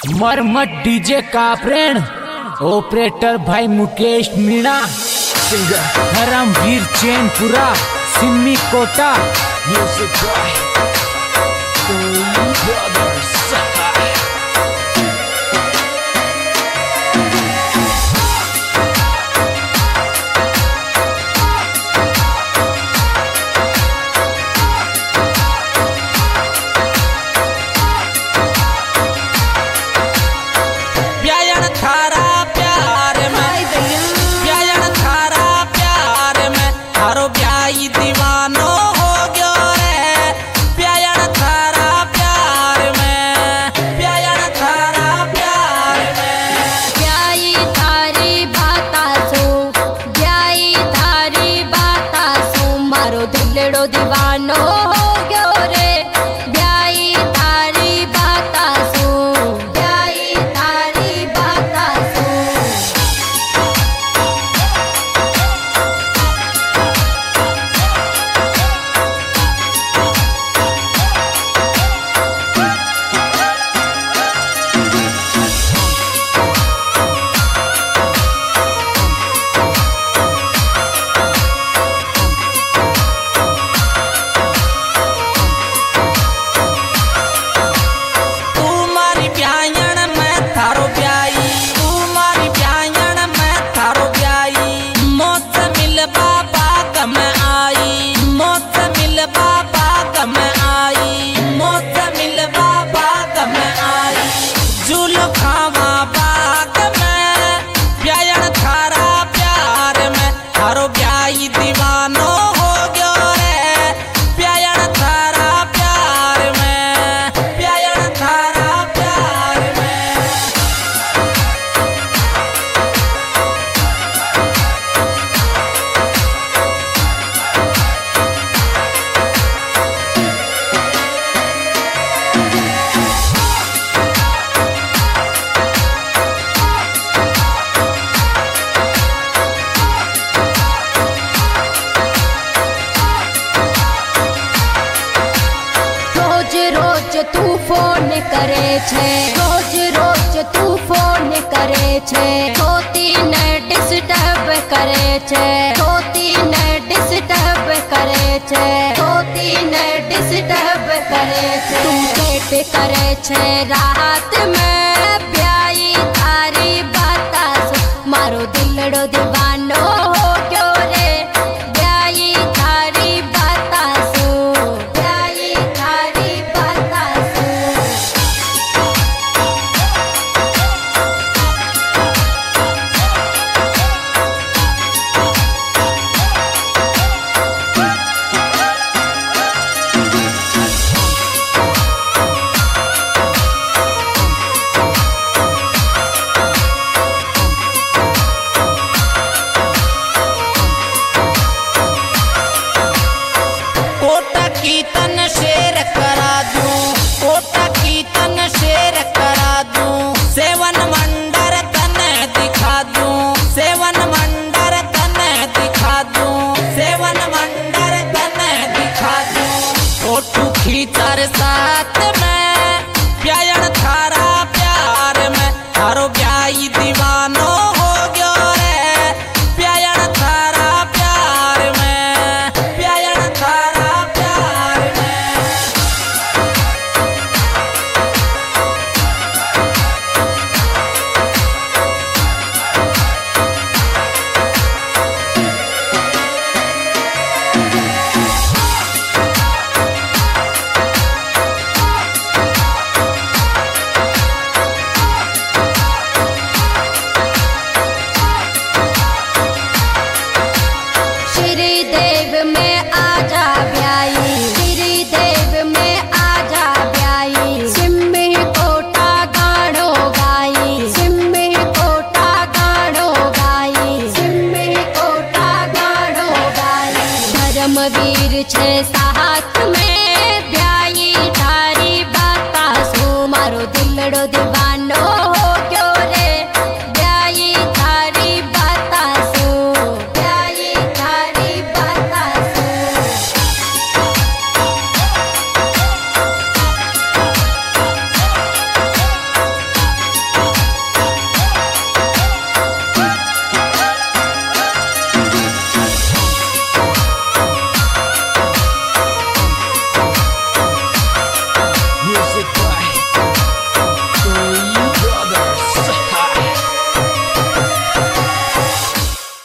मरमत डीजे का प्रेण ऑपरेटर भाई Mukesh Meena, singer Dharmveer Chainpura, Simmi Kota, music boy brothers. दीवानो हो गयो रे ब्याई तारी बाता सो, ब्याई तारी बाता सो। तू फोन करे छे, रोज रोज तू फोन करे छे, छोटी ने डिस्टर्ब करे छे, छोटी ने डिस्टर्ब करे छे, छोटी ने डिस्टर्ब करे छे। तू सेट करे छे रात में ब्याई तारी बाता सो, मारो दिलड़ो दीवानो हो गयो रे ब्याई तारी बाता सो, ब्याई तारी बाता सो। कीर्तन शेर करा दूं, कोटा कीर्तन शेर करा दूं, सेवन वंडर तन दिखा दूं, सेवन वंडर तन दिखा दूं, सेवन वंडर तन दिखा दूं। फोटो खींचर साथ में प्यार थारा प्यार में, थारो ब्याई दीवानो हो गयो रे प्यार थारा प्यार में, प्यार थारा धर्मवीर छे साथ में ब्याई तारी बाता सो, मारो दिलड़ो दीवानो